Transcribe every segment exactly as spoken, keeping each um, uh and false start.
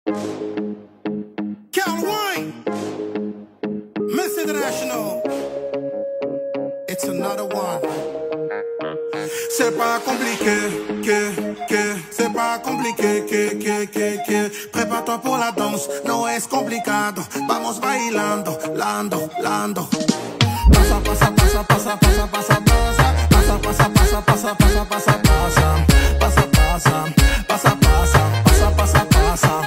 Cal Wine, Miss International, it's another one. C'est pas compliqué, que, que, c'est pas compliqué, que, que, que, que. Prépare-toi pour la danse, no es complicado. Vamos bailando, lando, lando. Pasa, pasa, pasa, pasa, pasa, pasa, pasa. Pasa, pasa, pasa, pasa, pasa, pasa, pasa. Pasa, pasa, pasa, pasa, pasa, pasa, pasa.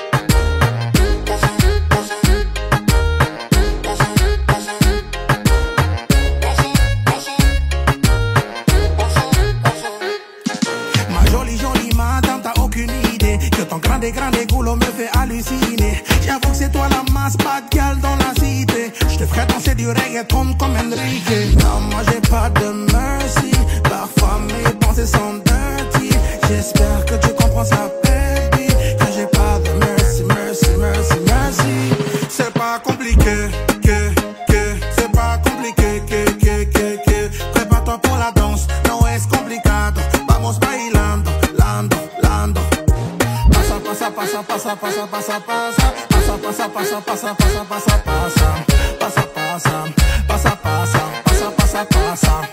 Ton grand et grand égoulot me fait halluciner. J'avoue que c'est toi la masse, pas de gal dans la cité. Je te ferai danser du reggaeton comme Enrique. Non, moi j'ai pas de mercy. Parfois mes pensées sont dirty. J'espère que tu comprends ça, baby. Que j'ai pas de mercy, mercy, mercy, mercy. C'est pas compliqué, que, que. C'est pas compliqué, que, que, que, que. Prépare-toi pour la danse, no es complicado. Vamos bailando, lando, lando. Pasa, pasa, pasa, pasa, pasa, pasa, pasa, pasa, pasa, pasa, pasa, pasa, pasa, pasa, pasa, pasa, pasa, pasa, pasa, pasa.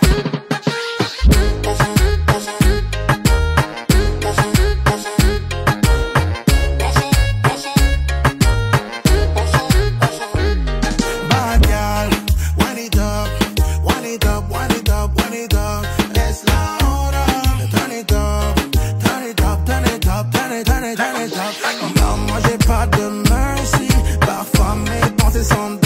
Bad girl, wind it up, wind it up, wind it up, wind it up. Let's louder, turn it up, turn it up, turn it up, turn it, turn it, turn it up. Non, moi j'ai pas de mercy. Parfois mes pensées sont